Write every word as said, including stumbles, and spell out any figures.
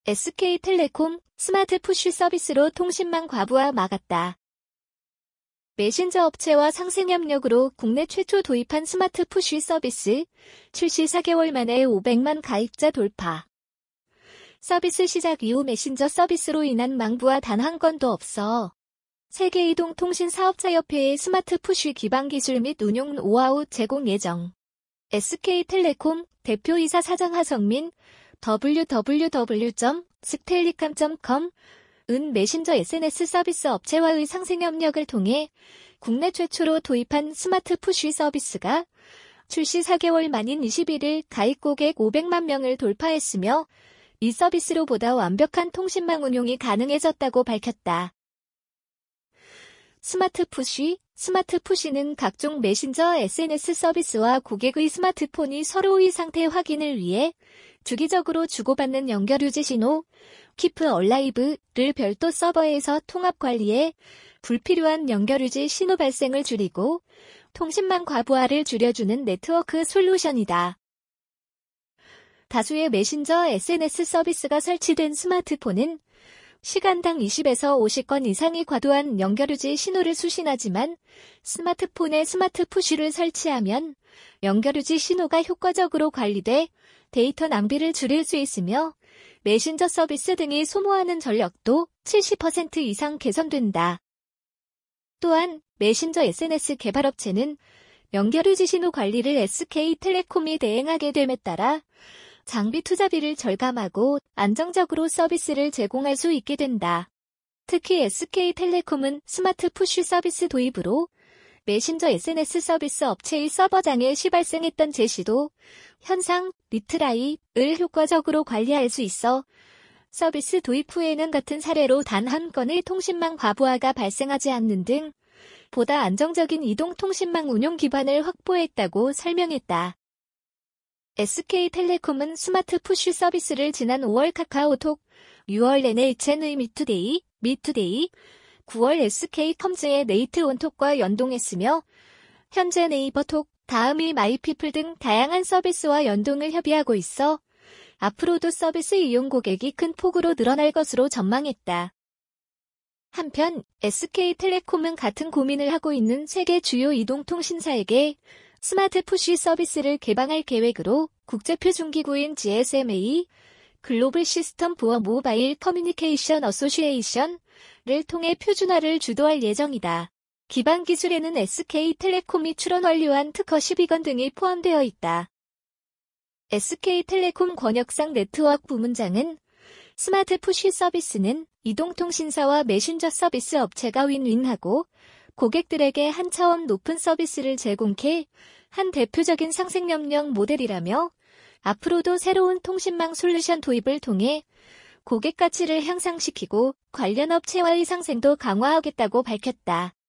에스케이텔레콤 스마트 푸쉬 서비스로 통신망 과부하 막았다. 메신저 업체와 상생협력으로 국내 최초 도입한 스마트 푸쉬 서비스, 출시 사 개월 만에 오백만 가입자 돌파. 서비스 시작 이후 메신저 서비스로 인한 망부와 단 한 건도 없어. 세계이동통신사업자협회의 스마트 푸쉬 기반 기술 및 운용 노하우 제공 예정. 에스케이텔레콤 대표이사 사장 하성민, 더블유 더블유 더블유 점 스텔리캄 점 컴은 메신저 에스엔에스 서비스 업체와의 상생협력을 통해 국내 최초로 도입한 스마트 푸쉬 서비스가 출시 사 개월 만인 이십일 일 가입 고객 오백만 명을 돌파했으며 이 서비스로 보다 완벽한 통신망 운용이 가능해졌다고 밝혔다. 스마트 푸쉬, 스마트 푸쉬는 각종 메신저 에스엔에스 서비스와 고객의 스마트폰이 서로의 상태 확인을 위해 주기적으로 주고받는 연결 유지 신호, Keep Alive를 별도 서버에서 통합 관리해 불필요한 연결 유지 신호 발생을 줄이고 통신망 과부하를 줄여주는 네트워크 솔루션이다. 다수의 메신저 에스엔에스 서비스가 설치된 스마트폰은 시간당 이십에서 오십 건 이상의 과도한 연결 유지 신호를 수신하지만 스마트폰에 스마트 푸쉬를 설치하면 연결 유지 신호가 효과적으로 관리돼 데이터 낭비를 줄일 수 있으며 메신저 서비스 등이 소모하는 전력도 칠십 퍼센트 이상 개선된다. 또한 메신저 에스엔에스 개발업체는 연결 유지 신호 관리를 에스케이텔레콤이 대행하게 됨에 따라 장비 투자비를 절감하고 안정적으로 서비스를 제공할 수 있게 된다. 특히 에스케이텔레콤은 스마트 푸쉬 서비스 도입으로 메신저 에스엔에스 서비스 업체의 서버장에 시 발생했던 제시도, 현상, 리트라이를 효과적으로 관리할 수 있어 서비스 도입 후에는 같은 사례로 단 한 건의 통신망 과부하가 발생하지 않는 등 보다 안정적인 이동통신망 운용 기반을 확보했다고 설명했다. 에스케이텔레콤은 스마트 푸쉬 서비스를 지난 오월 카카오톡, 유월 엔에이치엔의 미투데이, 미투데이, 구월 에스케이컴즈의 네이트온톡과 연동했으며 현재 네이버톡, 다음이 마이피플 등 다양한 서비스와 연동을 협의하고 있어 앞으로도 서비스 이용 고객이 큰 폭으로 늘어날 것으로 전망했다. 한편 에스케이텔레콤은 같은 고민을 하고 있는 세계 주요 이동통신사에게 스마트 푸쉬 서비스를 개방할 계획으로 국제표준기구인 지에스엠에이, 글로벌 시스템 포어 모바일 커뮤니케이션 어소시에이션을 통해 표준화를 주도할 예정이다. 기반 기술에는 에스케이텔레콤이 출원 완료한 특허 십이 건 등이 포함되어 있다. 에스케이텔레콤 권혁상 네트워크 부문장은 스마트 푸쉬 서비스는 이동통신사와 메신저 서비스 업체가 윈윈하고 고객들에게 한 차원 높은 서비스를 제공해 한 대표적인 상생협력 모델이라며 앞으로도 새로운 통신망 솔루션 도입을 통해 고객 가치를 향상시키고 관련 업체와의 상생도 강화하겠다고 밝혔다.